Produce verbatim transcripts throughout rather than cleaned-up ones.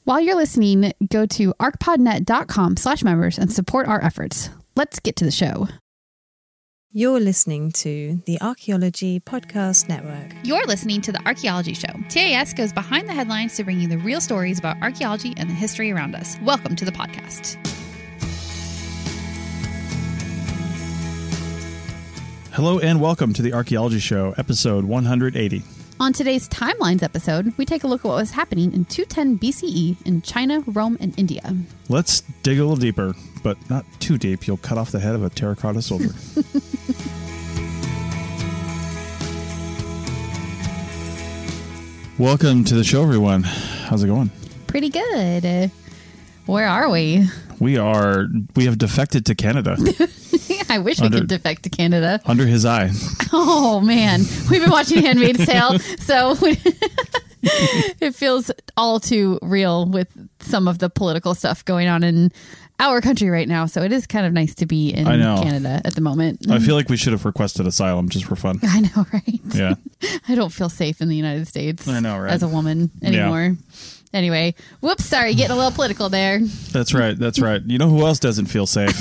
While you're listening, go to arcpodnet.com slash members and support our efforts. Let's get to the show. You're listening to the Archaeology Podcast Network. You're listening to The Archaeology Show. T A S goes behind the headlines to bring you the real stories about archaeology and the history around us. Welcome to the podcast. Hello and welcome to The Archaeology Show, episode one hundred eighty. On today's Timelines episode, we take a look at what was happening in two ten B C E in China, Rome, and India. Let's dig a little deeper, but not too deep. You'll cut off the head of a terracotta soldier. Welcome to the show, everyone. How's it going? Pretty good. Uh, where are we? We are, we have defected to Canada. I wish under, we could defect to Canada. Under his eye. Oh, man. We've been watching Handmaid's Tale, so it feels all too real with some of the political stuff going on in our country right now. So it is kind of nice to be in Canada at the moment. I feel like we should have requested asylum just for fun. I know, right? Yeah. I don't feel safe in the United States. I know, right? As a woman anymore. Yeah. Anyway, whoops, sorry, getting a little political there. That's right, that's right. You know who else doesn't feel safe?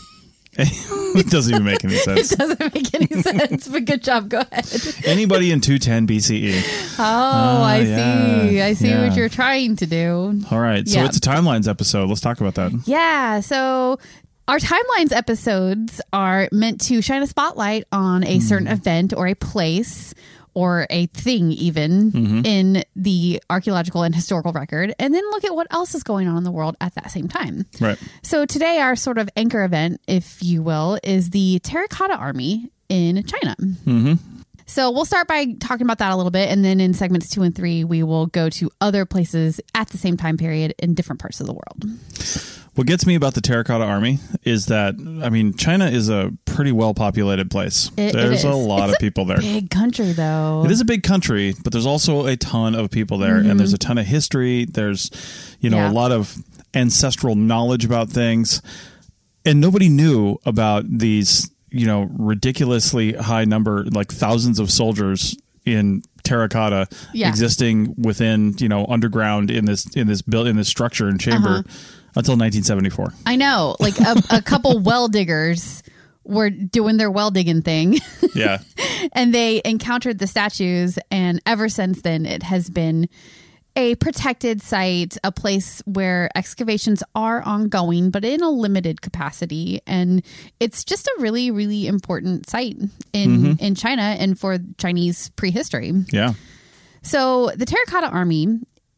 It doesn't even make any sense. It doesn't make any sense, but good job. Go ahead. Anybody in two ten B C E. Oh, uh, I yeah, see. I see yeah. what you're trying to do. All right. So yep. It's a Timelines episode. Let's talk about that. Yeah. So our Timelines episodes are meant to shine a spotlight on a certain mm. event or a place or a thing even mm-hmm. in the archaeological and historical record, and then look at what else is going on in the world at that same time. Right. So today our sort of anchor event, if you will, is the Terracotta Army in China. Mm-hmm. So we'll start by talking about that a little bit, and then in segments two and three, we will go to other places at the same time period in different parts of the world. What gets me about the Terracotta Army is that, I mean, China is a pretty well-populated place. It, there's it a lot it's of people there. Big country, though. It is a big country, but there's also a ton of people there, mm-hmm. and there's a ton of history. There's, you know, yeah. a lot of ancestral knowledge about things, and nobody knew about these, you know, ridiculously high number, like thousands of soldiers in terracotta yeah. existing within, you know, underground in this in this build in this structure and chamber. Uh-huh. Until nineteen seventy-four. I know. Like a, a couple well diggers were doing their well digging thing. Yeah. And they encountered the statues. And ever since then, it has been a protected site, a place where excavations are ongoing, but in a limited capacity. And it's just a really, really important site in, mm-hmm. in China and for Chinese prehistory. Yeah. So the Terracotta Army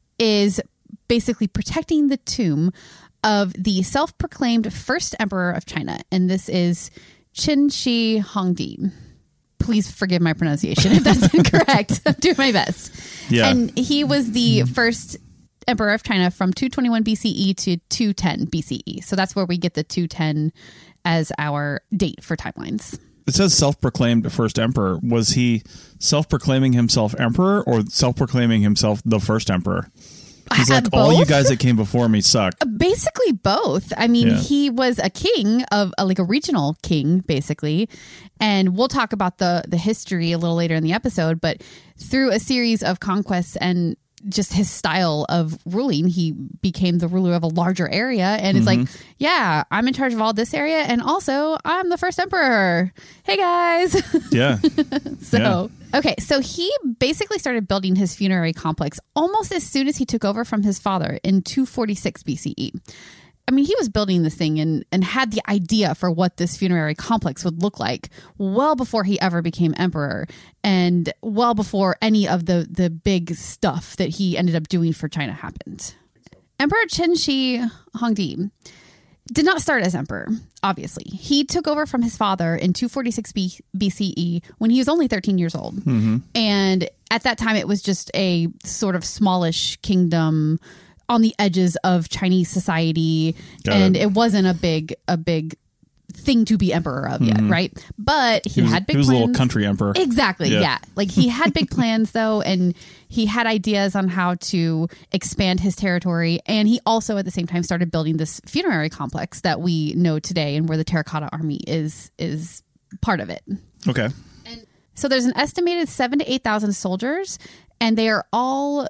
is basically protecting the tomb of the self-proclaimed first emperor of China. And this is Qin Shi Huangdi. Please forgive my pronunciation if that's incorrect. I'm doing my best. Yeah. And he was the first emperor of China from two twenty-one B C E to two ten B C E. So that's where we get the two ten as our date for timelines. It says self-proclaimed first emperor. Was he self-proclaiming himself emperor or self-proclaiming himself the first emperor? He's like, all you guys that came before me suck. Basically both. I mean, yeah. he was a king of a, like a regional king, basically. And we'll talk about the, the history a little later in the episode. But through a series of conquests and just his style of ruling, he became the ruler of a larger area. And it's mm-hmm. like, yeah, I'm in charge of all this area. And also, I'm the first emperor. Hey, guys. Yeah. so... Yeah. Okay, so he basically started building his funerary complex almost as soon as he took over from his father in two forty-six B C E. I mean, he was building this thing and, and had the idea for what this funerary complex would look like well before he ever became emperor and well before any of the, the big stuff that he ended up doing for China happened. Emperor Qin Shi Huangdi did not start as emperor, obviously. He took over from his father in two forty-six B C E when he was only thirteen years old. Mm-hmm. And at that time, it was just a sort of smallish kingdom on the edges of Chinese society. Got and it. it wasn't a big, a big thing to be emperor of yet, mm-hmm. right? But he, he was, had big he was plans. a little country emperor. Exactly, yeah. yeah. Like he had big plans though, and he had ideas on how to expand his territory. And he also at the same time started building this funerary complex that we know today and where the Terracotta Army is is part of it. Okay. And so there's an estimated seven to eight thousand soldiers, and they are all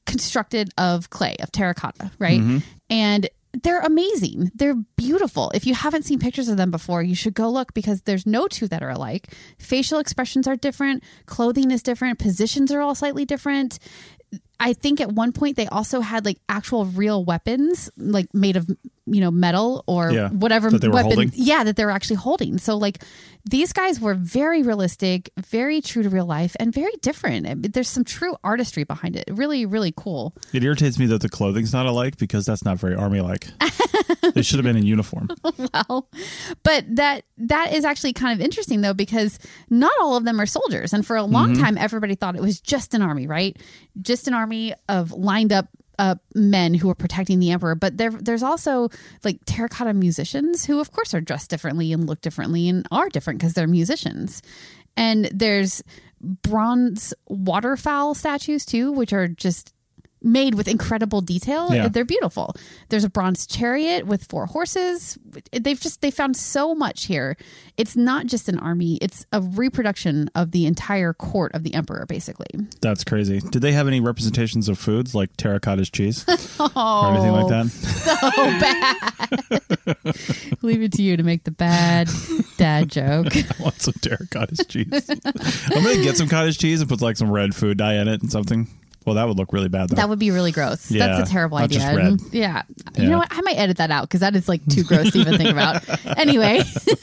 constructed of clay, of terracotta, right? Mm-hmm. And they're amazing. They're beautiful. If you haven't seen pictures of them before, you should go look because there's no two that are alike. Facial expressions are different. Clothing is different. Positions are all slightly different. I think at one point they also had like actual real weapons, like made of, you know, metal or yeah, whatever that they were weapon. holding. Yeah, that they were actually holding. So like these guys were very realistic, very true to real life, and very different. There's some true artistry behind it. Really, really cool. It irritates me that the clothing's not alike because that's not very army-like. They should have been in uniform. Well, but that that is actually kind of interesting though, because not all of them are soldiers, and for a long mm-hmm. time everybody thought it was just an army, right? Just an army of lined up uh, men who were protecting the emperor. But there, there's also like terracotta musicians who, of course, are dressed differently and look differently and are different because they're musicians. And there's bronze waterfowl statues too, which are just made with incredible detail. Yeah. They're beautiful. There's a bronze chariot with four horses. They've just, they found so much here. It's not just an army. It's a reproduction of the entire court of the emperor, basically. That's crazy. Did they have any representations of foods like terracotta's cheese oh, or anything like that? So bad. Leave it to you to make the bad dad joke. I want some terracotta's cheese. I'm going to get some cottage cheese and put like some red food dye in it and something. Well, that would look really bad, though. That would be really gross. Yeah, that's a terrible not idea. Just red. Yeah. yeah. You know what? I might edit that out because that is like too gross to even think about. Anyway.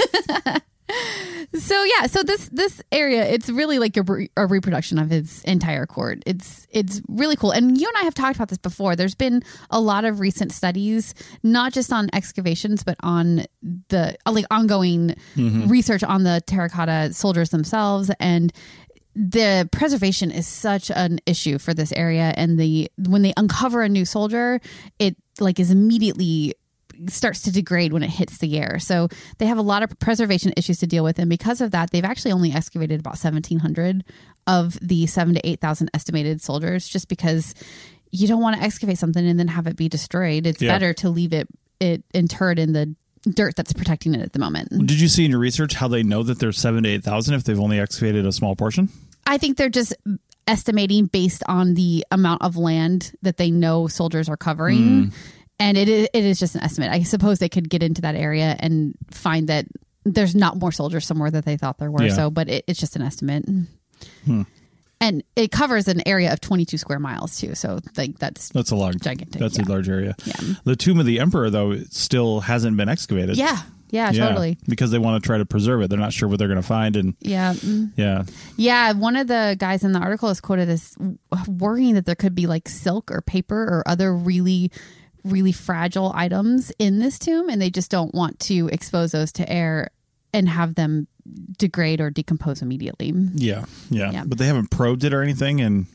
So yeah, so this this area, it's really like a, re- a reproduction of his entire court. It's it's really cool. And you and I have talked about this before. There's been a lot of recent studies, not just on excavations, but on the like ongoing mm-hmm. research on the terracotta soldiers themselves. And the preservation is such an issue for this area. And the when they uncover a new soldier, it like is immediately starts to degrade when it hits the air. So they have a lot of preservation issues to deal with. And because of that, they've actually only excavated about seventeen hundred of the seven to eight thousand estimated soldiers, just because you don't want to excavate something and then have it be destroyed. It's yeah. better to leave it, it interred in the dirt that's protecting it at the moment. Did you see in your research how they know that there's seven to eight thousand if they've only excavated a small portion? I think they're just estimating based on the amount of land that they know soldiers are covering. Mm. And it is, it is just an estimate. I suppose they could get into that area and find that there's not more soldiers somewhere that they thought there were. Yeah. So, but it, it's just an estimate. Hmm. And it covers an area of twenty-two square miles too. So like that's that's a large gigantic. That's yeah. a large area. Yeah. The tomb of the emperor though still hasn't been excavated. Yeah. Yeah, yeah, totally. Because they want to try to preserve it. They're not sure what they're going to find. And yeah. Yeah. Yeah. One of the guys in the article is quoted as worrying that there could be like silk or paper or other really, really fragile items in this tomb. And they just don't want to expose those to air and have them degrade or decompose immediately. Yeah. Yeah. yeah. But they haven't probed it or anything. And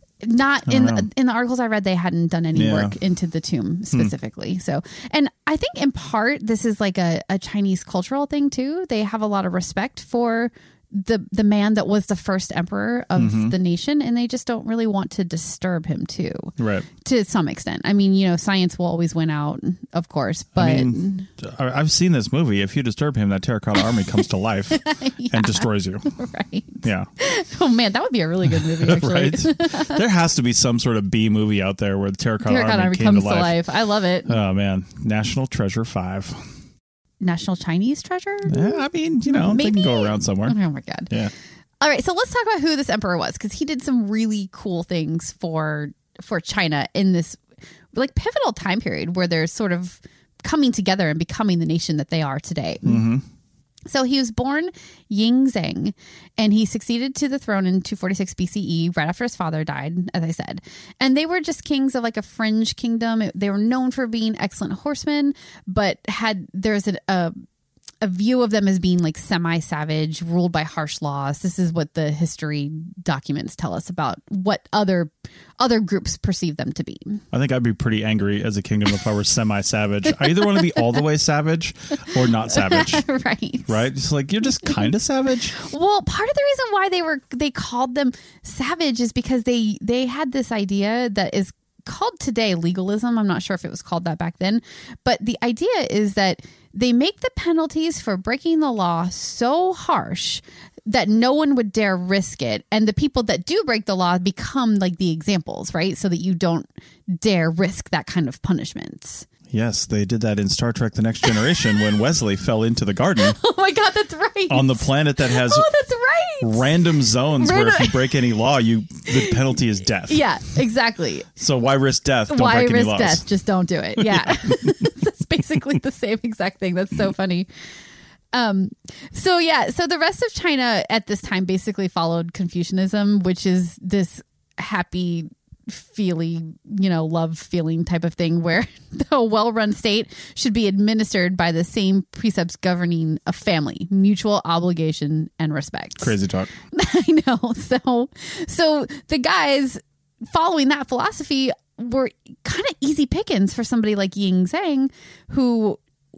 Not in the, in the articles I read, they hadn't done any yeah. work into the tomb specifically. Hmm. So, and I think in part, this is like a, a Chinese cultural thing too. They have a lot of respect for the the man that was the first emperor of mm-hmm. the nation, and they just don't really want to disturb him too. Right. To some extent. I mean, you know, science will always win out, of course, but I mean, I've seen this movie. If you disturb him, that terracotta army comes to life yeah. and destroys you. Right. Yeah. Oh man, that would be a really good movie, actually. Right. There has to be some sort of B movie out there where the terracotta, terracotta army, army came comes to life. to life. I love it. Oh man, National Treasure five. National Chinese Treasure? Yeah, I mean, you know, Maybe? they can go around somewhere. Oh my God. Yeah. All right, so let's talk about who this emperor was, because he did some really cool things for for China in this like pivotal time period where they're sort of coming together and becoming the nation that they are today. Mm-hmm. So he was born Ying Zheng, and he succeeded to the throne in two forty-six B C E, right after his father died, as I said. And they were just kings of like a fringe kingdom. They were known for being excellent horsemen, but had there's a, a a view of them as being like semi-savage, ruled by harsh laws. This is what the history documents tell us about what other other groups perceive them to be. I think I'd be pretty angry as a kingdom if I were semi-savage. I either want to be all the way savage or not savage. Right. Right? It's like, you're just kind of savage. Well, part of the reason why they were they called them savage is because they they had this idea that is called today legalism. I'm not sure if it was called that back then, but the idea is that they make the penalties for breaking the law so harsh that no one would dare risk it. And the people that do break the law become like the examples, right? So that you don't dare risk that kind of punishment. Yes, they did that in Star Trek The Next Generation when Wesley fell into the garden. Oh my God, that's right. On the planet that has oh, that's right. random zones Random- where if you break any law, you the penalty is death. Yeah, exactly. So why risk death? Don't why break any risk laws. death? Just don't do it. Yeah. That's basically the same exact thing. That's so funny. Um, so yeah, so the rest of China at this time basically followed Confucianism, which is this happy feely, you know, love feeling type of thing where the well-run state should be administered by the same precepts governing a family, mutual obligation and respect. Crazy talk. I know. So, so the guys following that philosophy were kind of easy pickings for somebody like Ying Zhang, who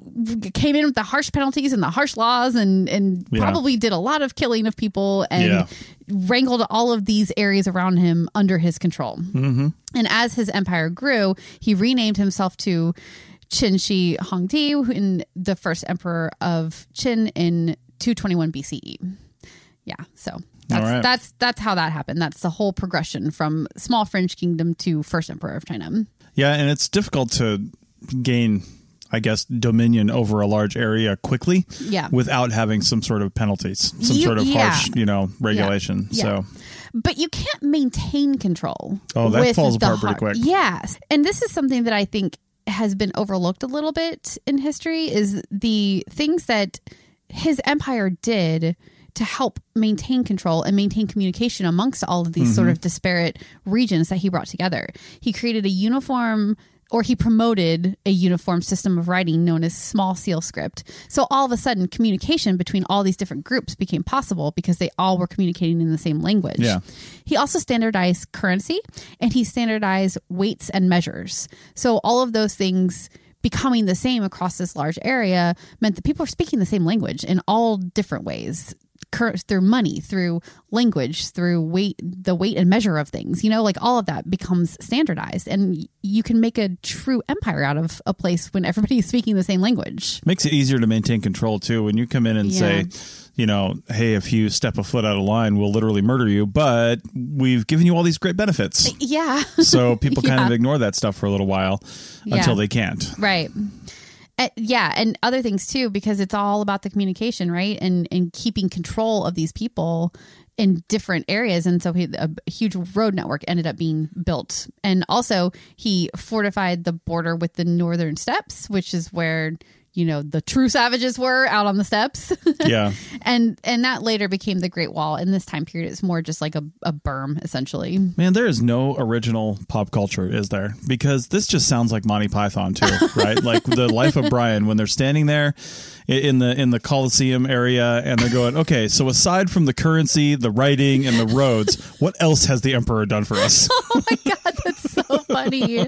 came in with the harsh penalties and the harsh laws and, and Yeah. probably did a lot of killing of people and Yeah. wrangled all of these areas around him under his control. Mm-hmm. And as his empire grew, he renamed himself to Qin Shi Huangdi, in the first emperor of Qin in two twenty-one B C E. Yeah, so that's All right. that's that's how that happened. That's the whole progression from small French kingdom to first emperor of China. Yeah, and it's difficult to gain, I guess, dominion over a large area quickly Yeah. without having some sort of penalties, some You- sort of yeah. harsh, you know, regulation. Yeah. So But you can't maintain control. Oh, that with falls the apart pretty heart. quick. Yes. And this is something that I think has been overlooked a little bit in history is the things that his empire did to help maintain control and maintain communication amongst all of these Mm-hmm. sort of disparate regions that he brought together. He created a uniform or he promoted a uniform system of writing known as small seal script. So all of a sudden, communication between all these different groups became possible because they all were communicating in the same language. Yeah. He also standardized currency and he standardized weights and measures. So all of those things becoming the same across this large area meant that people were speaking the same language in all different ways. Cur- through money, through language, through weight, the weight and measure of things, you know, like all of that becomes standardized and you can make a true empire out of a place when everybody is speaking the same language. makes it easier to maintain control too. When you come in and Yeah. say, you know, hey, if you step a foot out of line, we'll literally murder you, but we've given you all these great benefits. Yeah. So people kind Yeah. of ignore that stuff for a little while Yeah. until they can't. Right. Uh, yeah, and other things too, because it's all about the communication, right? And and keeping control of these people in different areas. And so he, a huge road network ended up being built. And also he fortified the border with the northern steppes, which is where, you know, the true savages were out on the steppes. Yeah. and and that later became the Great Wall. In this time period, it's more just like a, a berm, essentially. Man, there is no original pop culture, is there? Because this just sounds like Monty Python too, right? Like the Life of Brian when they're standing there in the in the Coliseum area and they're going, okay, so aside from the currency, the writing, and the roads, what else has the emperor done for us? Oh my God, that's so funny.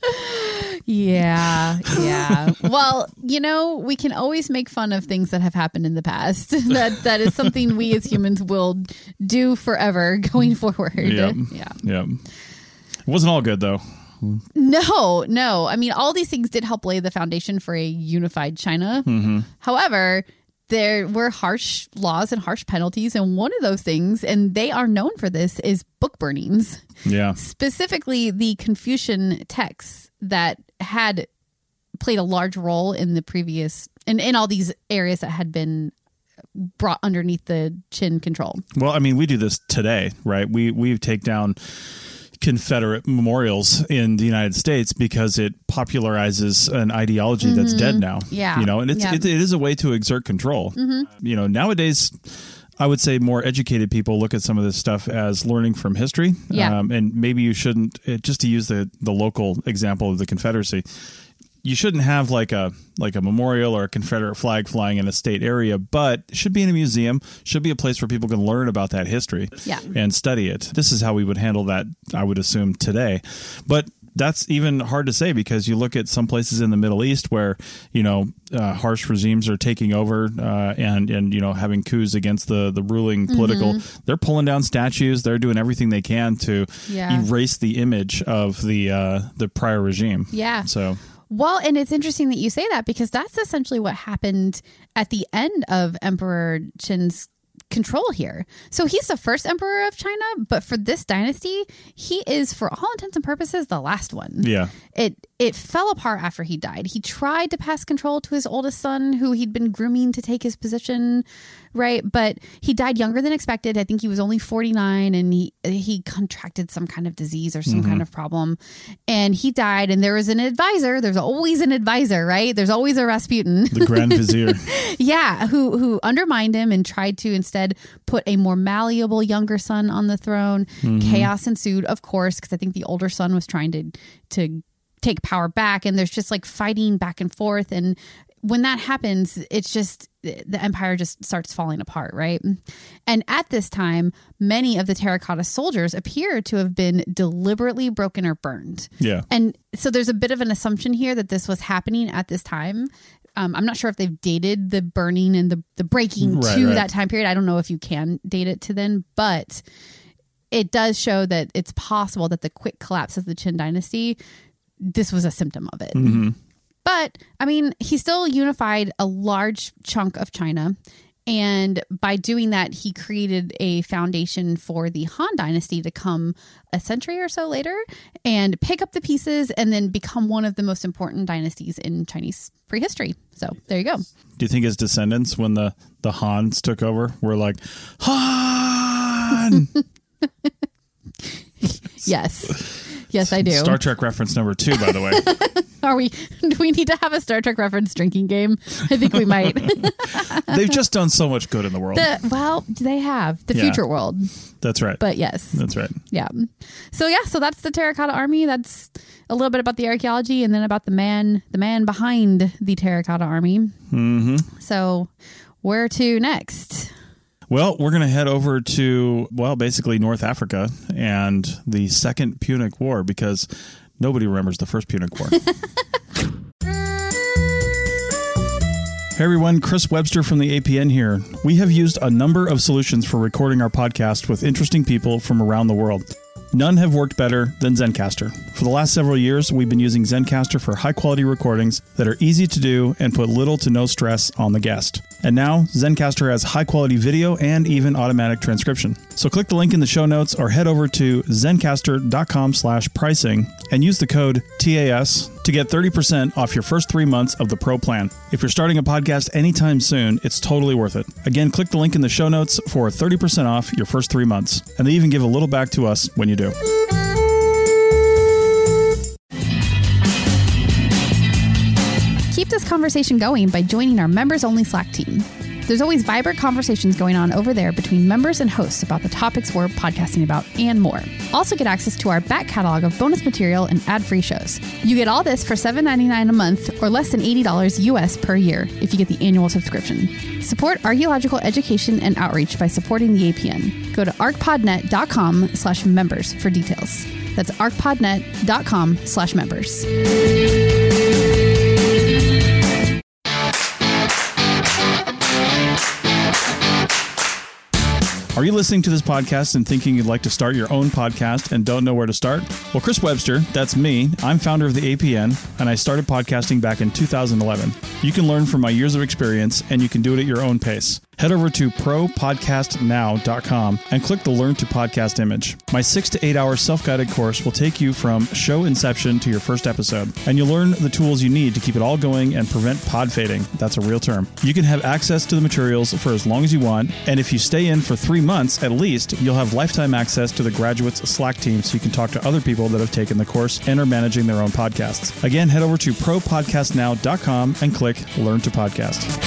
Yeah, yeah. Well, you know, we can always make fun of things that have happened in the past. that that is something we as humans will do forever going forward. Yep. Yeah. Yeah. It wasn't all good though. No, no. I mean, all these things did help lay the foundation for a unified China. Mm-hmm. However, there were harsh laws and harsh penalties. And one of those things, and they are known for this, is book burnings. Yeah. Specifically, the Confucian texts that had played a large role in the previous, in, in all these areas that had been brought underneath the Qin control. Well, I mean, we do this today, right? We we take down Confederate memorials in the United States because it popularizes an ideology that's dead now. Yeah. You know, and it's, Yeah. it, it is a way to exert control. Mm-hmm. You know, nowadays, I would say more educated people look at some of this stuff as learning from history. Yeah. Um, and maybe you shouldn't, it, just to use the, the local example of the Confederacy, you shouldn't have like a like a memorial or a Confederate flag flying in a state area, but it should be in a museum, should be a place where people can learn about that history Yeah. and study it. This is how we would handle that, I would assume, today. But that's even hard to say because you look at some places in the Middle East where, you know, uh, harsh regimes are taking over uh, and, and, you know, having coups against the, the ruling political. Mm-hmm. They're pulling down statues. They're doing everything they can to Yeah. erase the image of the uh, the prior regime. Yeah. So... Well, and it's interesting that you say that because that's essentially what happened at the end of Emperor Qin's control here. So he's the first emperor of China, but for this dynasty, he is, for all intents and purposes, the last one. Yeah. It it fell apart after he died. He tried to pass control to his oldest son, who he'd been grooming to take his position, right? But he died younger than expected. I think he was only forty-nine, and he he contracted some kind of disease or some mm-hmm. kind of problem. And he died, and there was an advisor. There's always an advisor, right? There's always a Rasputin. The Grand Vizier. Yeah, who who undermined him and tried to instead put a more malleable younger son on the throne. Mm-hmm. Chaos ensued, of course, because I think the older son was trying to to take power back, and there's just like fighting back and forth. And when that happens, it's just the empire just starts falling apart, right? And at this time, many of the terracotta soldiers appear to have been deliberately broken or burned. Yeah. And so there's a bit of an assumption here that this was happening at this time. Um, I'm not sure if they've dated the burning and the, the breaking right, to right. that time period. I don't know if you can date it to then, but it does show that it's possible that the quick collapse of the Qin dynasty, this was a symptom of it. Mm-hmm. But, I mean, he still unified a large chunk of China. And by doing that, he created a foundation for the Han Dynasty to come a century or so later and pick up the pieces and then become one of the most important dynasties in Chinese prehistory. So there you go. Do you think his descendants, when the, the Hans took over, were like, Han? Yes. Yes, I do. Star Trek reference number two, by the way. Are we? Do we need to have a Star Trek reference drinking game? I think we might. They've just done so much good in the world. The, well, they have. The yeah. future world. That's right. But yes. That's right. Yeah. So yeah, so that's the Terracotta Army. That's a little bit about the archaeology, and then about the man, the man behind the Terracotta Army. Mm-hmm. So where to next? Well, we're going to head over to, well, basically North Africa and the Second Punic War, because nobody remembers the First Punic War. Hey everyone, Chris Webster from the A P N here. We have used a number of solutions for recording our podcast with interesting people from around the world. None have worked better than Zencastr. For the last several years, we've been using Zencastr for high-quality recordings that are easy to do and put little to no stress on the guest. And now, Zencastr has high-quality video and even automatic transcription. So click the link in the show notes or head over to zencastr.com slash pricing and use the code T A S to get thirty percent off your first three months of the Pro plan. If you're starting a podcast anytime soon, it's totally worth it. Again, click the link in the show notes for thirty percent off your first three months. And they even give a little back to us when you do. Keep this conversation going by joining our members-only Slack team. There's always vibrant conversations going on over there between members and hosts about the topics we're podcasting about and more. Also get access to our back catalog of bonus material and ad-free shows. You get all this for seven dollars and ninety-nine cents a month or less than eighty dollars U S per year if you get the annual subscription. Support archaeological education and outreach by supporting the A P N. Go to arcpodnet.com slash members for details. That's arcpodnet.com slash members. Are you listening to this podcast and thinking you'd like to start your own podcast and don't know where to start? Well, Chris Webster, that's me. I'm founder of the A P N, and I started podcasting back in two thousand eleven. You can learn from my years of experience, and you can do it at your own pace. Head over to pro podcast now dot com and click the Learn to Podcast image. My six to eight hour self-guided course will take you from show inception to your first episode, and you'll learn the tools you need to keep it all going and prevent pod fading. That's a real term. You can have access to the materials for as long as you want, and if you stay in for three months at least, you'll have lifetime access to the graduates Slack team so you can talk to other people that have taken the course and are managing their own podcasts. Again, head over to pro podcast now dot com and click Learn to Podcast.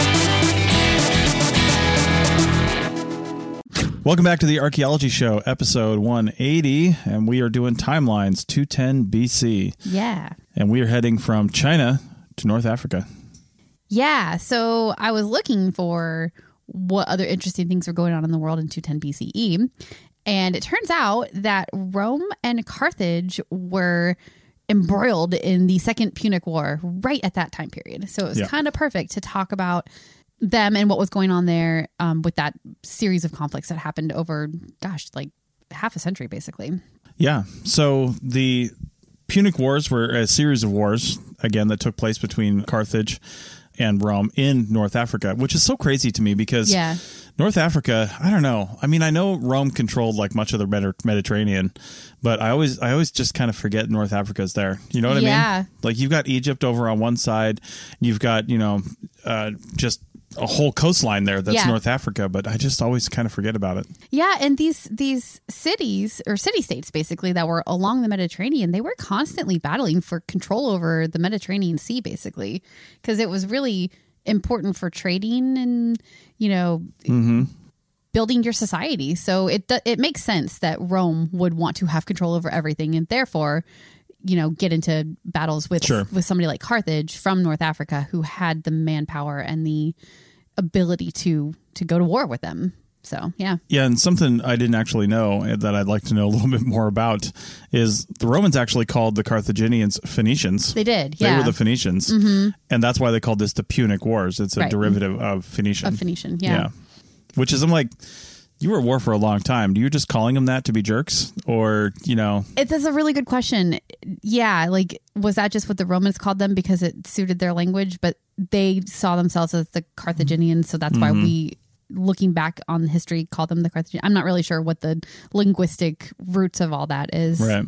Welcome back to the Archaeology Show, episode one eighty, and we are doing timelines two ten B C. Yeah. And we are heading from China to North Africa. Yeah, so I was looking for what other interesting things were going on in the world in two ten B C E, and it turns out that Rome and Carthage were embroiled in the Second Punic War right at that time period. So it was yeah. kind of perfect to talk about them and what was going on there um, with that series of conflicts that happened over, gosh, like half a century, basically. Yeah. So the Punic Wars were a series of wars, again, that took place between Carthage and Rome in North Africa, which is so crazy to me because yeah. North Africa, I don't know. I mean, I know Rome controlled like much of the Medi- Mediterranean, but I always I always just kind of forget North Africa's there. You know what I Yeah. mean? Like you've got Egypt over on one side, you've got, you know, uh, just a whole coastline there that's Yeah. North Africa, but I just always kind of forget about it. Yeah, and these these cities or city states basically that were along the Mediterranean, they were constantly battling for control over the Mediterranean Sea, basically, because it was really important for trading and, you know, Mm-hmm. building your society. So it do- it makes sense that Rome would want to have control over everything, and therefore, you know, get into battles with Sure. with somebody like Carthage from North Africa, who had the manpower and the ability to to go to war with them. So yeah, Yeah, and something I didn't actually know that I'd like to know a little bit more about is the Romans actually called the Carthaginians Phoenicians. they did. They Yeah, were the Phoenicians, Mhm. and that's why they called this the Punic Wars. It's a Right. derivative of Phoenician. of Phoenician. Yeah. Which is, I'm like, you were at war for a long time. Do you just calling them that to be jerks? Or, you know, It, that's a really good question. Yeah, like, was that just what the Romans called them because it suited their language? But they saw themselves as the Carthaginians, so that's why Mhm. we, looking back on history, call them the Carthaginians. I'm not really sure what the linguistic roots of all that is. right.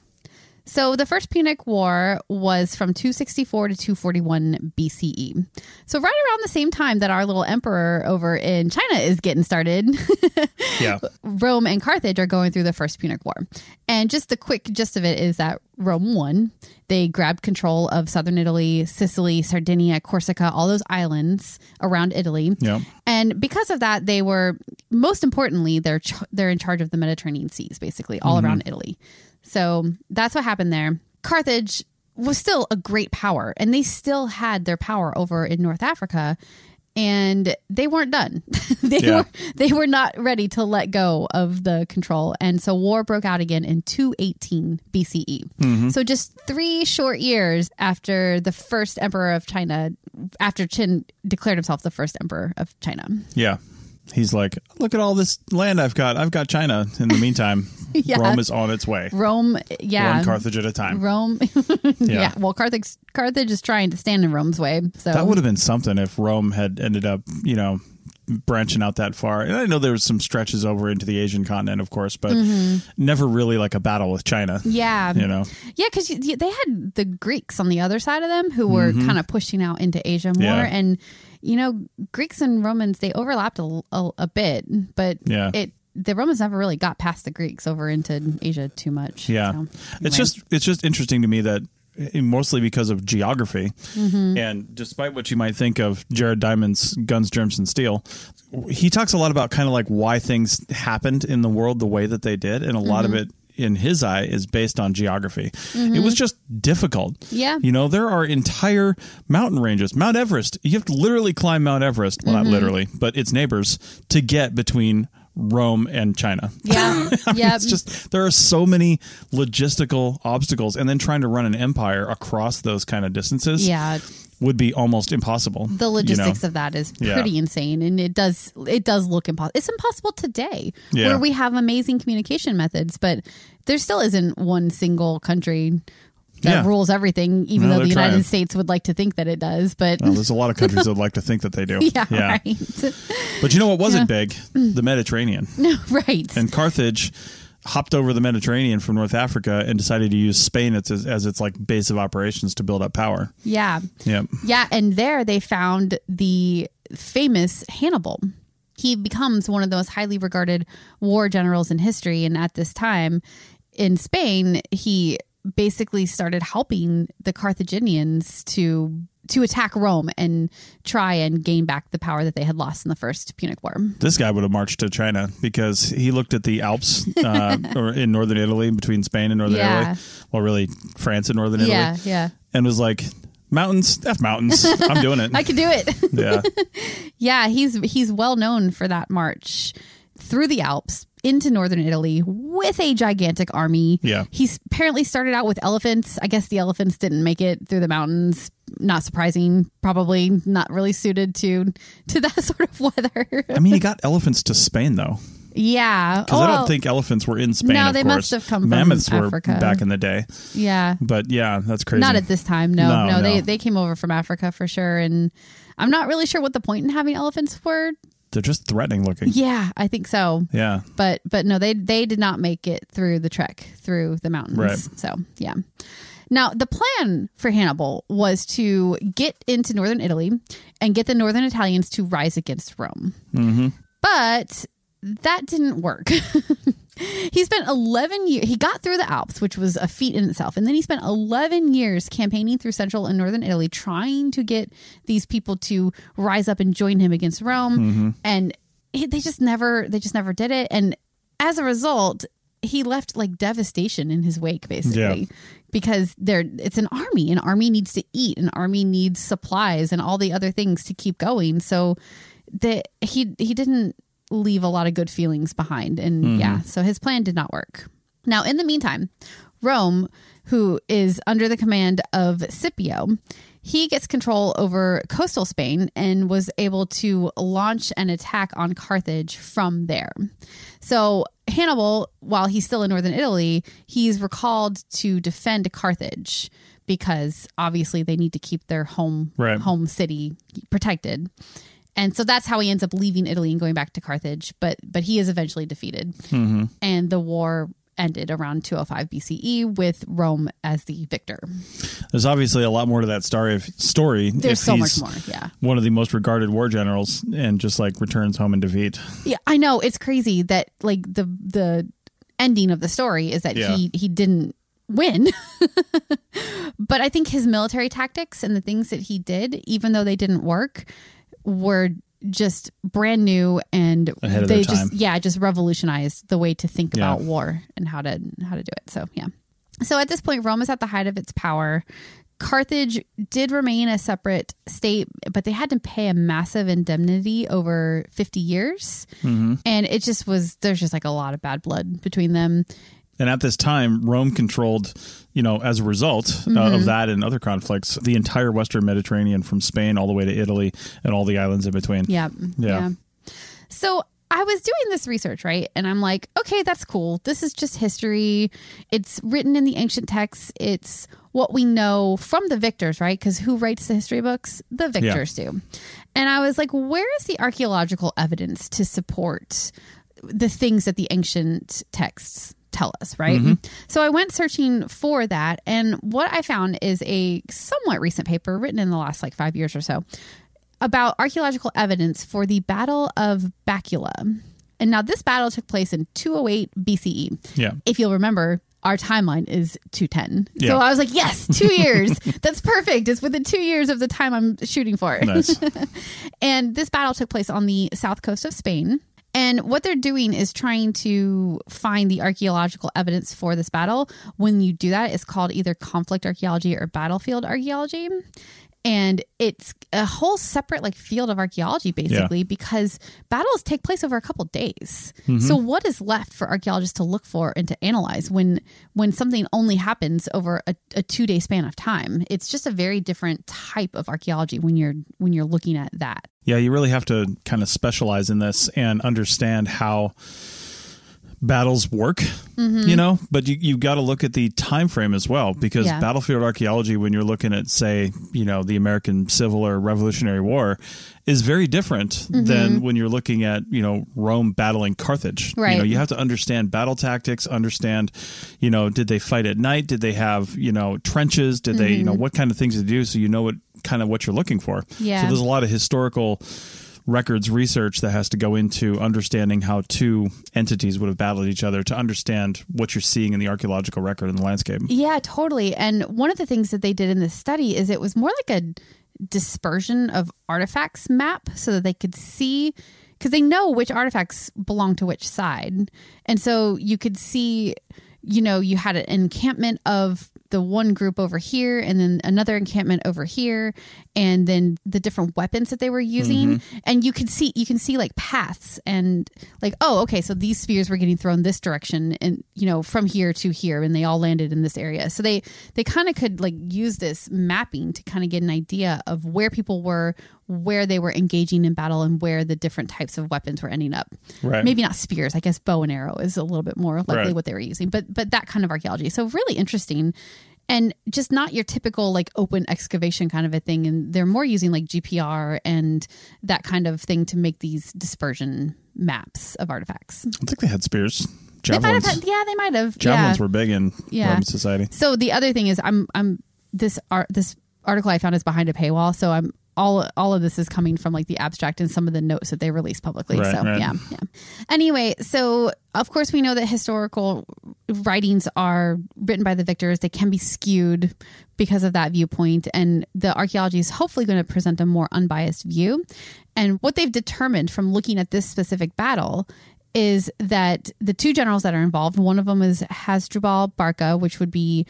So the First Punic War was from two sixty-four to two forty-one B C E. So right around the same time that our little emperor over in China is getting started, Yeah. Rome and Carthage are going through the First Punic War. And just the quick gist of it is that Rome won. They grabbed control of southern Italy, Sicily, Sardinia, Corsica, all those islands around Italy. Yeah. And because of that, they were, most importantly, they're ch- they're in charge of the Mediterranean seas, basically, all Mm-hmm. around Italy. So that's what happened there. Carthage was still a great power, and they still had their power over in North Africa, and they weren't done. they Yeah. were they were not ready to let go of the control, and so war broke out again in two eighteen B C E. Mm-hmm. So just three short years after the first emperor of China, after Qin declared himself the first emperor of China. Yeah. He's like, look at all this land I've got. I've got China. In the meantime, Yeah. Rome is on its way. Rome, yeah, One Carthage at a time. Rome, yeah. Yeah. Well, Carthage, Carthage is trying to stand in Rome's way. So That would have been something if Rome had ended up, you know, branching out that far. And I know there was some stretches over into the Asian continent, of course, but never really like a battle with China. Mm-hmm. yeah, You know? yeah, because they had the Greeks on the other side of them who were kind of pushing out into Asia more, Yeah. and you know, Greeks and Romans, they overlapped a, a, a bit, but Yeah. it the Romans never really got past the Greeks over into Asia too much. Yeah. So, It's anyway. just it's just interesting to me that eh, mostly because of geography, Mm-hmm. and despite what you might think of Jared Diamond's Guns, Germs, and Steel, he talks a lot about kind of like why things happened in the world the way that they did, and a lot Mm-hmm. of it in his eye is based on geography. It was just difficult. Yeah. You know, there are entire mountain ranges. Mount Everest, you have to literally climb Mount Everest, well Mm-hmm. not literally, but its neighbors, to get between Rome and China. yeah, I mean, yeah, it's just there are so many logistical obstacles, and then trying to run an empire across those kind of distances yeah. would be almost impossible. The logistics of that is Yeah. pretty insane, and it does it does look impossible. It's impossible today, Yeah. where we have amazing communication methods, but there still isn't one single country that Yeah. rules everything, even No, though the they're United trying. States would like to think that it does. But Well, there's a lot of countries that would like to think that they do. yeah, right, But you know what wasn't big? The Mediterranean. right. And Carthage hopped over the Mediterranean from North Africa and decided to use Spain as, as its like base of operations to build up power. yeah, Yep. yeah, and there they found the famous Hannibal. He becomes one of the most highly regarded war generals in history, and at this time in Spain, he basically started helping the Carthaginians to to attack Rome and try and gain back the power that they had lost in the First Punic War. This guy would have marched to China because he looked at the Alps uh, or in northern Italy, between Spain and northern Yeah. Italy. Well, really France and northern Italy. Yeah, yeah. And was like, mountains, F mountains. I'm doing it. I can do it. Yeah. Yeah, he's he's well known for that march through the Alps into northern Italy with a gigantic army. Yeah. He's apparently started out with elephants. I guess the elephants didn't make it through the mountains. Not surprising. Probably not really suited to to that sort of weather. I mean, he got elephants to Spain, though. Yeah. Because I Well, don't think elephants were in Spain, No, of they course. must have come from Mammoths were Africa. back in the day. Yeah. But yeah, that's crazy. Not at this time. No, No, no, They no. they came over from Africa for sure. And I'm not really sure what the point in having elephants were they're just threatening looking. Yeah, I think so. Yeah. But but no, they they did not make it through the trek through the mountains. Right. So yeah. Now the plan for Hannibal was to get into northern Italy and get the northern Italians to rise against Rome. Mm-hmm. But that didn't work. He spent eleven years, he got through the Alps, which was a feat in itself. And then he spent eleven years campaigning through central and northern Italy, trying to get these people to rise up and join him against Rome. Mm-hmm. And he, they just never, they just never did it. And as a result, he left like devastation in his wake, basically, yeah. because there it's an army. An army needs to eat. An army needs supplies and all the other things to keep going. So the, he, he didn't leave a lot of good feelings behind. And mm-hmm. yeah, so his plan did not work. Now, in the meantime, Rome, who is under the command of Scipio, he gets control over coastal Spain and was able to launch an attack on Carthage from there. So Hannibal, while he's still in northern Italy, he's recalled to defend Carthage because obviously they need to keep their home right. home city protected. And so that's how he ends up leaving Italy and going back to Carthage. But but he is eventually defeated. Mm-hmm. And the war ended around two oh five B C E with Rome as the victor. There's obviously a lot more to that story. If, story There's if so he's much more, yeah. one of the most regarded war generals and just like returns home in defeat. Yeah, I know. It's crazy that like the the ending of the story is that yeah. he, he didn't win. But I think his military tactics and the things that he did, even though they didn't work, were just brand new, and ahead of they their just time. yeah just revolutionized the way to think yeah. about war and how to how to do it. So yeah. So at this point, Rome is at the height of its power. Carthage did remain a separate state, but they had to pay a massive indemnity over fifty years, mm-hmm. and it just was there's just like a lot of bad blood between them. And at this time, Rome controlled, you know, as a result mm-hmm. uh, of that and other conflicts, the entire Western Mediterranean from Spain all the way to Italy and all the islands in between. Yeah. Yeah. yeah. So I was doing this research, right? And I'm like, okay, that's cool. This is just history. It's written in the ancient texts. It's what we know from the victors, right? Because who writes the history books? The victors yeah. do. And I was like, where is the archaeological evidence to support the things that the ancient texts tell us, right? Mm-hmm. So I went searching for that, and what I found is a somewhat recent paper written in the last like five years or so about archaeological evidence for the Battle of Bacula. And now this battle took place in two oh eight B C E. Yeah. If you'll remember, our timeline is two ten. Yeah. So I was like, yes, two years. That's perfect. It's within two years of the time I'm shooting for. Nice. And this battle took place on the south coast of Spain. And what they're doing is trying to find the archaeological evidence for this battle. When you do that, it's called either conflict archaeology or battlefield archaeology. And it's a whole separate like field of archaeology, basically, yeah. because battles take place over a couple days. Mm-hmm. So what is left for archaeologists to look for and to analyze when when something only happens over a, a two-day span of time? It's just a very different type of archaeology when you're when you're looking at that. Yeah, you really have to kind of specialize in this and understand how battles work, mm-hmm. you know, but you, you've got to look at the time frame as well, because yeah. battlefield archaeology, when you're looking at, say, you know, the American Civil or Revolutionary War, is very different mm-hmm. than when you're looking at, you know, Rome battling Carthage. Right. You know, you have to understand battle tactics, understand, you know, did they fight at night? Did they have, you know, trenches? Did mm-hmm. they, you know, what kind of things to do so you know what kind of what you're looking for? Yeah. So there's a lot of historical records research that has to go into understanding how two entities would have battled each other to understand what you're seeing in the archaeological record in the landscape. Yeah, totally. And one of the things that they did in this study is it was more like a dispersion of artifacts map so that they could see, because they know which artifacts belong to which side. And so you could see, you know, you had an encampment of the one group over here and then another encampment over here, and then the different weapons that they were using. Mm-hmm. And you can see, you can see like paths and like, oh, okay, so these spears were getting thrown this direction and, you know, from here to here, and they all landed in this area. So they, they kind of could like use this mapping to kind of get an idea of where people were, where they were engaging in battle, and where the different types of weapons were ending up. Right. Maybe not spears. I guess bow and arrow is a little bit more likely right. what they were using, but, but that kind of archaeology. So really interesting. and just not your typical like open excavation kind of a thing. And they're more using like G P R and that kind of thing to make these dispersion maps of artifacts. I think they had spears. They might have Javelins. had, yeah, they might have. Javelins yeah. were big in Yeah. Roman society. So the other thing is, I'm I'm this art this article I found is behind a paywall. So I'm all all of this is coming from like the abstract and some of the notes that they released publicly. Right, so right. yeah, yeah. Anyway, so of course we know that historical writings are written by the victors. They can be skewed because of that viewpoint, and the archaeology is hopefully going to present a more unbiased view. And what they've determined from looking at this specific battle is that the two generals that are involved, one of them is Hasdrubal Barca, which would be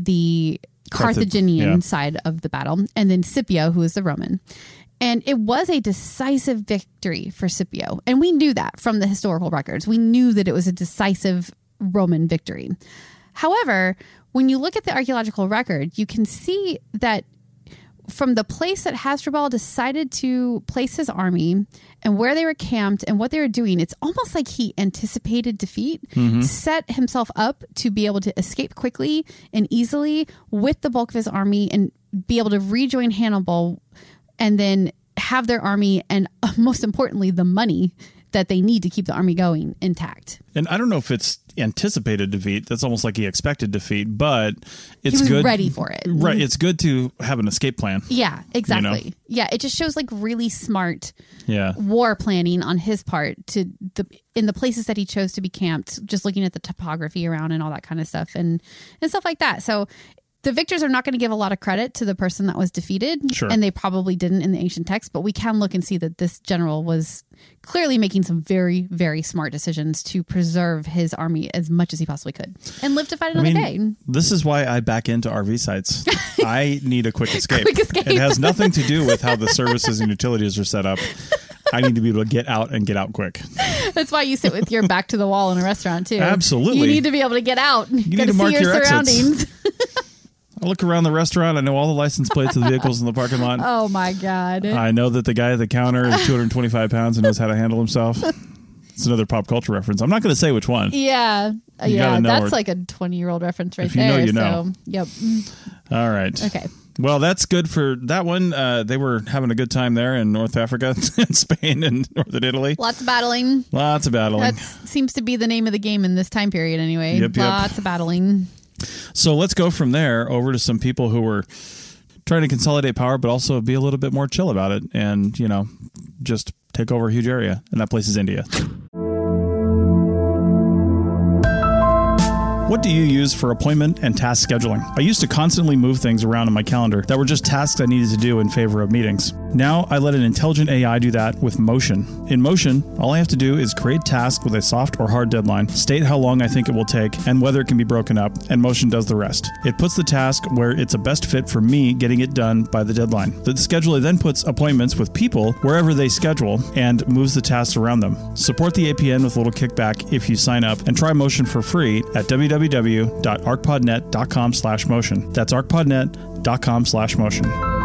the Carthaginian yeah. side of the battle, and then Scipio, who is the Roman. And it was a decisive victory for Scipio. And we knew that from the historical records. We knew that it was a decisive Roman victory. However, when you look at the archaeological record, you can see that from the place that Hasdrubal decided to place his army and where they were camped and what they were doing, it's almost like he anticipated defeat, Mm-hmm. set himself up to be able to escape quickly and easily with the bulk of his army and be able to rejoin Hannibal and then have their army and uh, most importantly, the money that they need to keep the army going intact. And I don't know if it's anticipated defeat. That's almost like he expected defeat, but it's He was good. ready for it. Right. It's good to have an escape plan. Yeah, exactly. You know? Yeah, it just shows like really smart Yeah. war planning on his part to the in the places that he chose to be camped, just looking at the topography around and all that kind of stuff and and stuff like that. So the victors are not going to give a lot of credit to the person that was defeated, Sure. and they probably didn't in the ancient text, but we can look and see that this general was clearly making some very, very smart decisions to preserve his army as much as he possibly could and live to fight I another mean, day. this is why I back into R V sites. I need a quick escape. Quick escape. It has nothing to do with how the services and utilities are set up. I need to be able to get out and get out quick. That's why you sit with your back to the wall in a restaurant too. Absolutely. You need to be able to get out. You need got to to mark see your, your exits. surroundings. I look around the restaurant. I know all the license plates of the vehicles in the parking lot. Oh my God. I know that the guy at the counter is two hundred twenty-five pounds and knows how to handle himself. It's another pop culture reference. I'm not going to say which one. Yeah. Uh, You yeah. gotta know That's where- like a twenty year old reference right If you know, there. you know. So, yep. All right. Okay. Well, that's good for that one. Uh, they were having a good time there in North Africa and Spain and northern Italy. Lots of battling. Lots of battling. That seems to be the name of the game in this time period anyway. Yep, yep. Lots of battling. So let's go from there over to some people who were trying to consolidate power, but also be a little bit more chill about it and, you know, just take over a huge area. And that place is India. What do you use for appointment and task scheduling? I used to constantly move things around in my calendar that were just tasks I needed to do in favor of meetings. Now I let an intelligent A I do that with Motion. In Motion, all I have to do is create tasks with a soft or hard deadline, state how long I think it will take, and whether it can be broken up, and Motion does the rest. It puts the task where it's a best fit for me getting it done by the deadline. The scheduler then puts appointments with people wherever they schedule and moves the tasks around them. Support the A P N with a little kickback if you sign up, and try Motion for free at w w w dot arcpodnet dot com slash motion. That's arcpodnet dot com slash motion.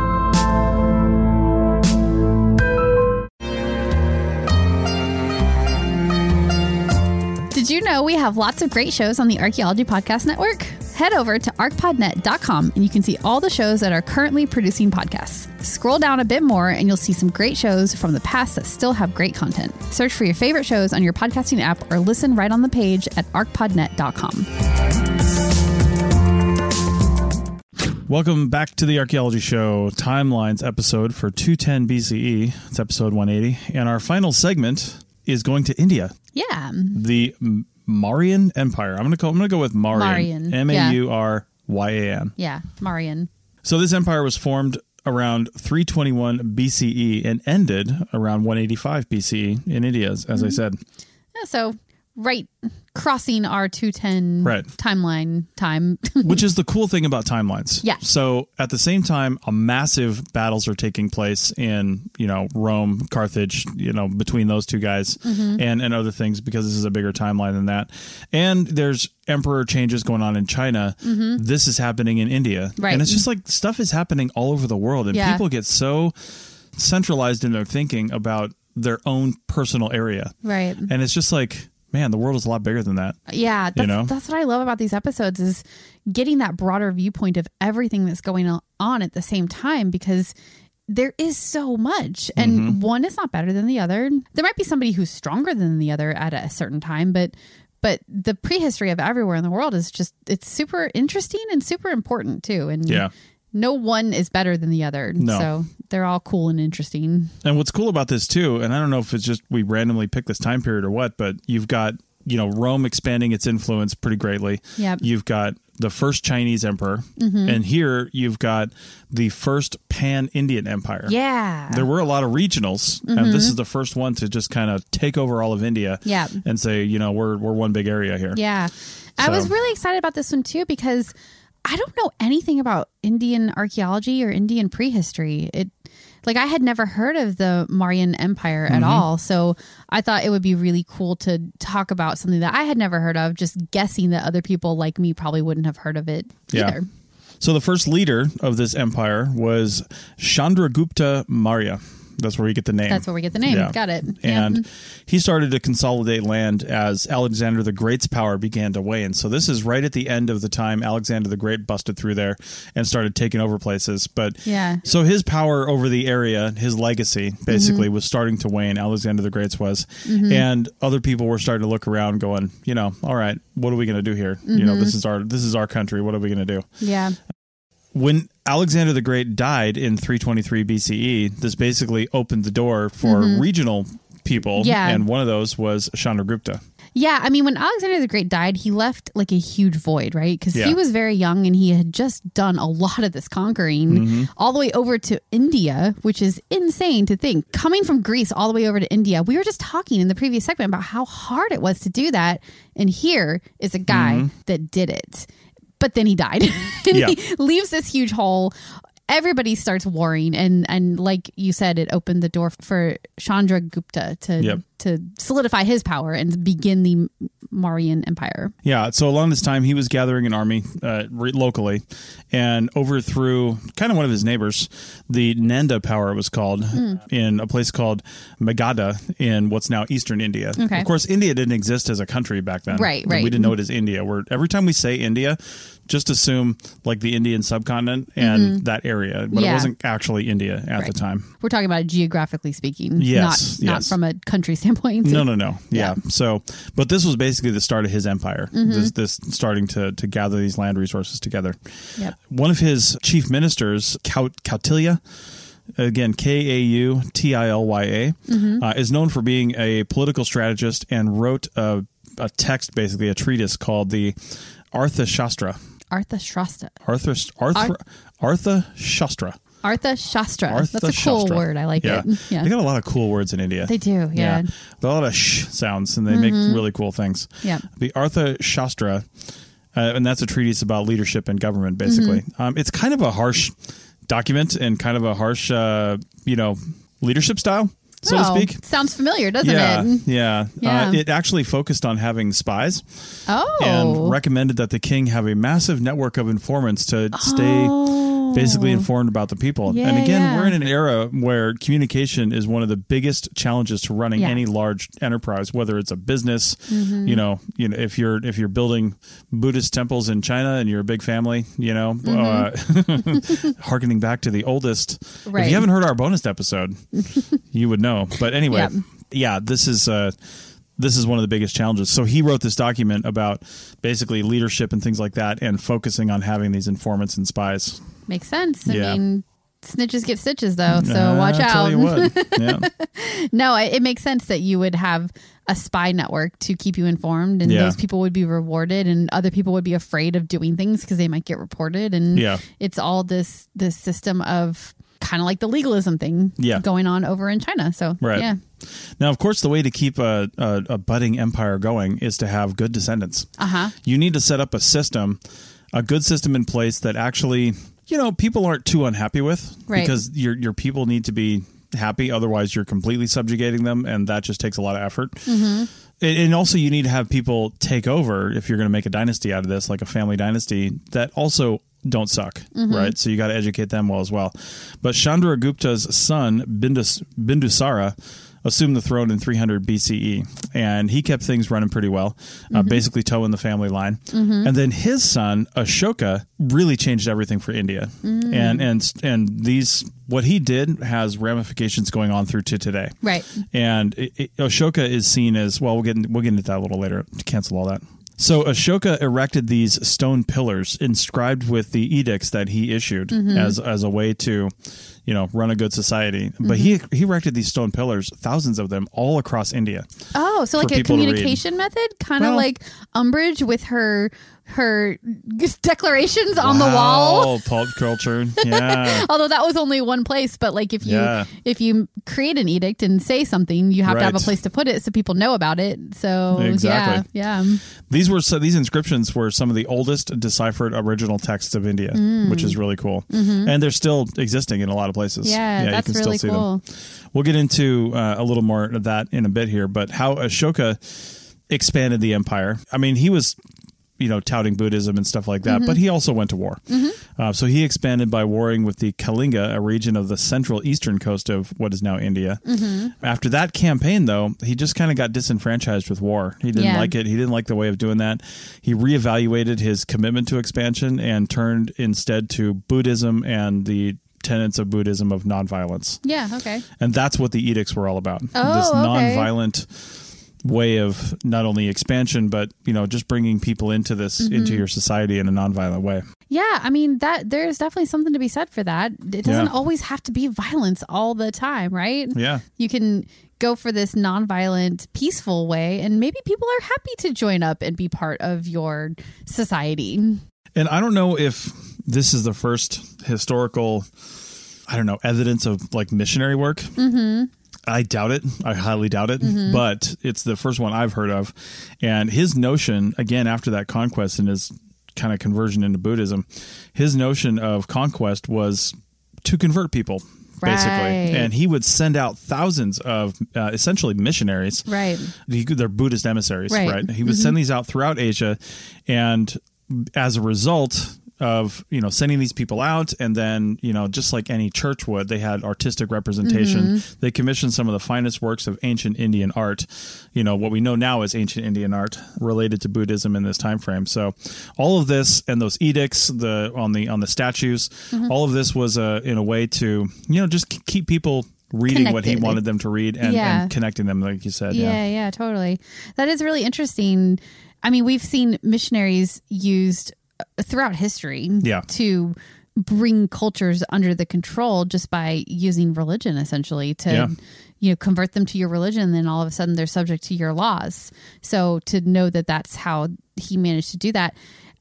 Did you know we have lots of great shows on the Archaeology Podcast Network? Head over to arc pod net dot com and you can see all the shows that are currently producing podcasts. Scroll down a bit more and you'll see some great shows from the past that still have great content. Search for your favorite shows on your podcasting app or listen right on the page at arc pod net dot com. Welcome back to the Archaeology Show Timelines episode for two ten B C E. It's episode one eighty. And our final segment is going to India. Yeah. The M- Mauryan Empire. I'm going to call I'm going to go with Mauryan. Mauryan, M A U R Y A N. Yeah. Mauryan. So this empire was formed around three twenty-one B C E and ended around one eighty-five B C E in India, as, as I said. Yeah, so right crossing our two ten Right. timeline time. Which is the cool thing about timelines. Yeah. So at the same time, a massive battles are taking place in, you know, Rome, Carthage, you know, between those two guys Mm-hmm. and, and other things, because this is a bigger timeline than that. And there's emperor changes going on in China. This is happening in India. Right. And it's just like stuff is happening all over the world. And Yeah. people get so centralized in their thinking about their own personal area. Right. And it's just like, man, the world is a lot bigger than that. Yeah, that's, you know? that's what I love about these episodes is getting that broader viewpoint of everything that's going on at the same time, because there is so much, and mm-hmm. one is not better than the other. There might be somebody who's stronger than the other at a certain time, but but the prehistory of everywhere in the world is just, it's super interesting and super important too. And yeah. no one is better than the other. No. So they're all cool and interesting. And what's cool about this too, and I don't know if it's just we randomly picked this time period or what, but you've got, you know, Rome expanding its influence pretty greatly. Yep. You've got the first Chinese emperor, mm-hmm. and here you've got the first pan-Indian empire. Yeah. There were a lot of regionals, mm-hmm. and this is the first one to just kind of take over all of India yep. and say, you know, we're we're one big area here. Yeah. So. I was really excited about this one too, because I don't know anything about Indian archaeology or Indian prehistory. It Like, I had never heard of the Mauryan Empire at mm-hmm. all. So I thought it would be really cool to talk about something that I had never heard of, just guessing that other people like me probably wouldn't have heard of it yeah. either. So the first leader of this empire was Chandragupta Maurya. That's where we get the name. That's where we get the name. Yeah. Got it. And yeah. he started to consolidate land as Alexander the Great's power began to wane. So this is right at the end of the time Alexander the Great busted through there and started taking over places. But yeah. so his power over the area, his legacy, basically, mm-hmm. was starting to wane. Alexander the Great's was. Mm-hmm. And other people were starting to look around going, you know, all right, what are we going to do here? Mm-hmm. You know, this is our this is our country. What are we going to do? Yeah. When Alexander the Great died in three twenty-three B C E, this basically opened the door for mm-hmm. regional people, yeah. and one of those was Chandragupta. Yeah, I mean, when Alexander the Great died, he left like a huge void, right? Because yeah. he was very young and he had just done a lot of this conquering mm-hmm. all the way over to India, which is insane to think. Coming from Greece all the way over to India, we were just talking in the previous segment about how hard it was to do that. And here is a guy mm-hmm. that did it. But then he died. and yeah. he leaves this huge hole. Everybody starts warring. And, and like you said, it opened the door for Chandragupta to yep. to solidify his power and begin the Mauryan Empire. Yeah. So along this time, he was gathering an army uh, re- locally and overthrew kind of one of his neighbors. The Nanda power, it was called, mm. in a place called Magadha in what's now eastern India. Okay. Of course, India didn't exist as a country back then. Right, right. We didn't know it as India. We're, every time we say India, just assume like the Indian subcontinent and mm-hmm. that area. But yeah. it wasn't actually India at right. the time. We're talking about it geographically speaking. Yes. Not, not yes. from a country standpoint. No, no, no. Yeah. yeah. So, but this was basically the start of his empire. Mm-hmm. This, this starting to, to gather these land resources together. Yep. One of his chief ministers, Kautilya, again, K A U T I L Y A, mm-hmm. uh, is known for being a political strategist and wrote a, a text, basically a treatise called the Arthashastra. Arthashastra. Arthur, Arthur, Arthashastra. Arthashastra. Arthashastra. That's a cool word. I like yeah. it. Yeah. They got a lot of cool words in India. They do, yeah. yeah. A lot of sh sounds, and they mm-hmm. make really cool things. Yeah. The Arthashastra, uh, and that's a treatise about leadership and government, basically. Mm-hmm. Um, it's kind of a harsh document and kind of a harsh, uh, you know, leadership style, so oh, to speak. Sounds familiar, doesn't yeah, it? Yeah. yeah. Uh, it actually focused on having spies. Oh. And recommended that the king have a massive network of informants to stay oh. basically informed about the people. Yeah, and again, yeah. we're in an era where communication is one of the biggest challenges to running yeah. any large enterprise, whether it's a business, mm-hmm. you know, you know, if you're if you're building Buddhist temples in China and you're a big family, you know, mm-hmm. uh, harkening back to the oldest. Right. If you haven't heard our bonus episode, you would know. But anyway, yep. yeah, this is uh, this is one of the biggest challenges. So he wrote this document about basically leadership and things like that, and focusing on having these informants and spies. Makes sense. I yeah. mean, snitches get stitches, though, so uh, watch I'll out. Tell you what. Yeah. No, it, it makes sense that you would have a spy network to keep you informed, and yeah. those people would be rewarded, and other people would be afraid of doing things because they might get reported. And yeah. it's all this this system of kind of like the legalism thing yeah. going on over in China. So right. yeah. Now, of course, the way to keep a, a, a budding empire going is to have good descendants. Uh-huh. You need to set up a system, a good system in place that actually, you know, people aren't too unhappy with, right. because your your people need to be happy. Otherwise, you're completely subjugating them, and that just takes a lot of effort. Mm-hmm. And also, you need to have people take over if you're going to make a dynasty out of this, like a family dynasty, that also don't suck, mm-hmm. right? So you got to educate them well as well. But Chandragupta's son, Bindus, Bindusara, assumed the throne in three hundred B C E, and he kept things running pretty well, uh, mm-hmm. basically toeing the family line. Mm-hmm. And then his son, Ashoka, really changed everything for India. Mm. And and and these what he did has ramifications going on through to today. Right. And it, it, Ashoka is seen as, well, we'll get, in, we'll get into that a little later to cancel all that. So Ashoka erected these stone pillars inscribed with the edicts that he issued mm-hmm. as as a way to, you know, run a good society. Mm-hmm. But he he erected these stone pillars, thousands of them, all across India. Oh, so like a communication method, kind of well, like Umbridge with her her declarations on wow, the wall. Pulp culture, yeah. Although that was only one place, but like if you yeah. if you create an edict and say something, you have right. to have a place to put it so people know about it. So exactly. yeah, yeah. These were so these inscriptions were some of the oldest deciphered original texts of India, mm. which is really cool, mm-hmm. and they're still existing in a lot of places. Yeah, yeah that's you can really still see cool. them. We'll get into uh, a little more of that in a bit here, but how Ashoka expanded the empire. I mean, he was, you know, touting Buddhism and stuff like that, mm-hmm. but he also went to war. Mm-hmm. Uh, so he expanded by warring with the Kalinga, a region of the central eastern coast of what is now India. Mm-hmm. After that campaign, though, he just kind of got disenfranchised with war. He didn't yeah. like it. He didn't like the way of doing that. He reevaluated his commitment to expansion and turned instead to Buddhism and the tenets of Buddhism of nonviolence. Yeah, okay. And that's what the edicts were all about. Oh, this okay. nonviolent way of not only expansion, but, you know, just bringing people into this, mm-hmm. into your society in a nonviolent way. Yeah, I mean, that there's definitely something to be said for that. It doesn't yeah. always have to be violence all the time, right? Yeah. You can go for this nonviolent, peaceful way, and maybe people are happy to join up and be part of your society. And I don't know if this is the first historical, I don't know, evidence of like missionary work. Mm-hmm. I doubt it. I highly doubt it. Mm-hmm. But it's the first one I've heard of. And his notion, again, after that conquest and his kind of conversion into Buddhism, his notion of conquest was to convert people, right. basically. And he would send out thousands of uh, essentially missionaries. Right. He, they're Buddhist emissaries, right? right? He would mm-hmm. send these out throughout Asia. And as a result of, you know, sending these people out, and then, you know, just like any church would, they had artistic representation. Mm-hmm. They commissioned some of the finest works of ancient Indian art, you know, what we know now as ancient Indian art related to Buddhism in this time frame. So all of this and those edicts, the on the on the statues, mm-hmm. all of this was uh, in a way to, you know, just keep people reading Connected. What he wanted them to read and, yeah. and connecting them, like you said. Yeah, yeah, yeah, totally. That is really interesting. I mean, we've seen missionaries used throughout history yeah. to bring cultures under the control just by using religion, essentially, to yeah. you know, convert them to your religion, and then all of a sudden they're subject to your laws. So to know that that's how he managed to do that,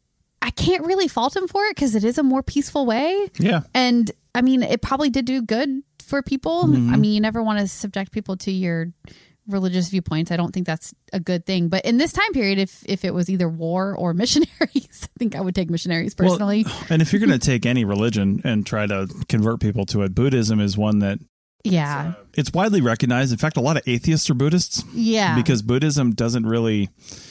I can't really fault him for it because it is a more peaceful way. Yeah. And I mean, it probably did do good for people. Mm-hmm. I mean, you never want to subject people to your religious viewpoints. I don't think that's a good thing. But in this time period, if if it was either war or missionaries, I think I would take missionaries personally. Well, and if you're going to take any religion and try to convert people to it, Buddhism is one that yeah, it's, uh, it's widely recognized. In fact, a lot of atheists are Buddhists. Yeah. Because Buddhism doesn't really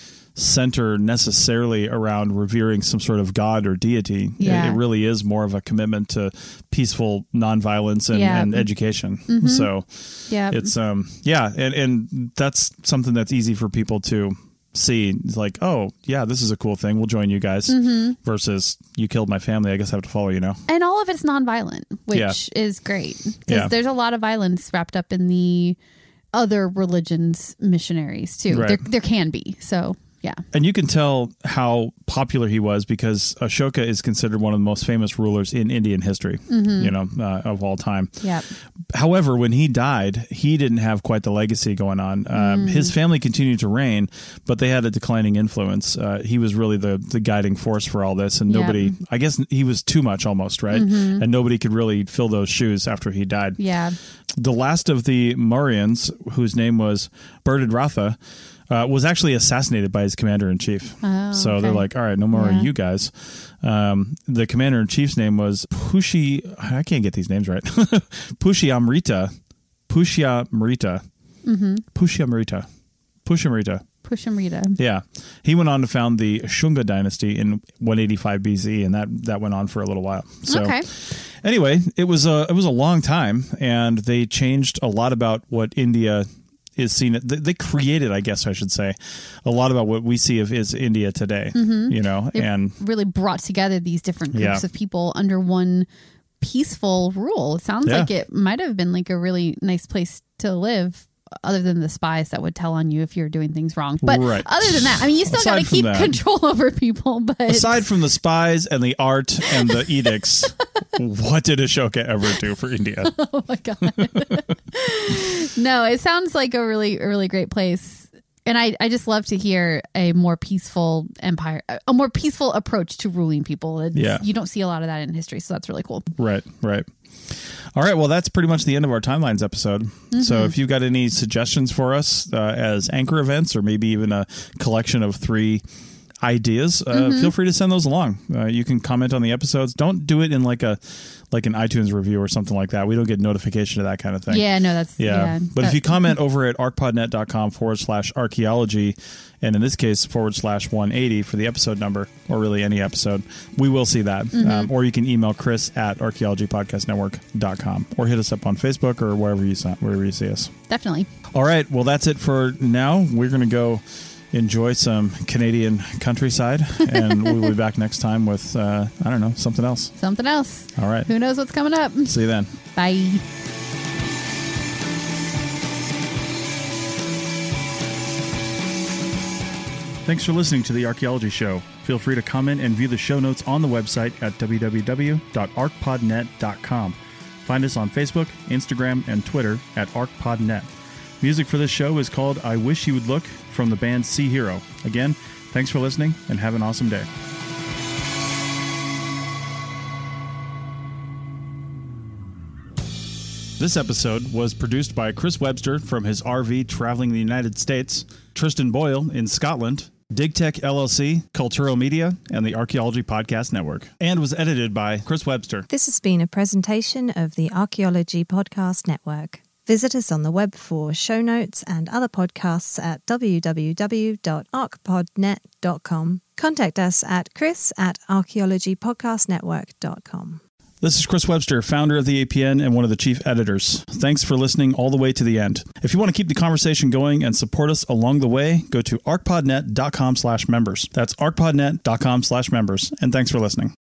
center necessarily around revering some sort of god or deity. Yeah. It, it really is more of a commitment to peaceful nonviolence and, yeah. and education. Mm-hmm. So yeah, it's um yeah, and, and that's something that's easy for people to see. It's like, oh yeah, this is a cool thing. We'll join you guys. Mm-hmm. Versus you killed my family. I guess I have to follow you now. And all of it's nonviolent, which yeah. is great because yeah. there's a lot of violence wrapped up in the other religions' missionaries too. Right. There there can be. So yeah. And you can tell how popular he was because Ashoka is considered one of the most famous rulers in Indian history, mm-hmm. you know, uh, of all time. Yeah. However, when he died, he didn't have quite the legacy going on. Um, mm. His family continued to reign, but they had a declining influence. Uh, he was really the, the guiding force for all this. And nobody, yeah. I guess he was too much almost, right? Mm-hmm. And nobody could really fill those shoes after he died. Yeah. The last of the Mauryans, whose name was Burdidratha, Uh, was actually assassinated by his commander-in-chief. Oh, so okay. they're like, all right, no more yeah. of you guys. Um, the commander-in-chief's name was Pushi... I can't get these names right. Pushyamrita. Pushyamrita. Mm-hmm. Pushyamrita. Pushyamrita. Pushamrita. Yeah. He went on to found the Shunga dynasty in one eighty-five B C, and that, that went on for a little while. So Okay. anyway, it was a, it was a long time, and they changed a lot about what India is seen. They, they created, I guess I should say, a lot about what we see of is India today, Mm-hmm. you know, They and really brought together these different groups Yeah. of people under one peaceful rule. It sounds Yeah. like it might have been like a really nice place to live, other than the spies that would tell on you if you're doing things wrong. But Right. other than that, I mean, you still got Aside to from keep that- control over people. But aside from the spies and the art and the edicts, what did Ashoka ever do for India? oh my god, no, it sounds like a really, a really great place. And I, I just love to hear a more peaceful empire, a more peaceful approach to ruling people. It's, Yeah. You don't see a lot of that in history, so that's really cool. Right, right. All right, well, that's pretty much the end of our Timelines episode. Mm-hmm. So if you've got any suggestions for us uh, as anchor events, or maybe even a collection of three ideas, uh, Mm-hmm. feel free to send those along. Uh, you can comment on the episodes. Don't do it in like a like an iTunes review or something like that. We don't get notification of that kind of thing. Yeah, no, that's Yeah. yeah. But if you comment over at arcpodnet.com forward slash archaeology, and in this case, forward slash one eighty for the episode number, or really any episode, we will see that. Mm-hmm. Um, or you can email Chris at archaeology podcast network dot com, or hit us up on Facebook or wherever you, wherever you see us. Definitely. All right. Well, that's it for now. We're going to go enjoy some Canadian countryside, and we'll be back next time with, uh, I don't know, something else. Something else. All right. Who knows what's coming up? See you then. Bye. Thanks for listening to The Archaeology Show. Feel free to comment and view the show notes on the website at w w w dot arcpodnet dot com. Find us on Facebook, Instagram, and Twitter at arcpodnet. Music for this show is called I Wish You Would Look from the band Sea Hero. Again, thanks for listening, and have an awesome day. This episode was produced by Chris Webster from his R V traveling the United States, Tristan Boyle in Scotland, DigTech L L C, Culturo Media, and the Archaeology Podcast Network, and was edited by Chris Webster. This has been a presentation of the Archaeology Podcast Network. Visit us on the web for show notes and other podcasts at w w w dot arcpodnet dot com. Contact us at chris at archaeology podcast network dot com. This is Chris Webster, founder of the A P N and one of the chief editors. Thanks for listening all the way to the end. If you want to keep the conversation going and support us along the way, go to arcpodnet dot com slash members. That's arcpodnet dot com slash members. And thanks for listening.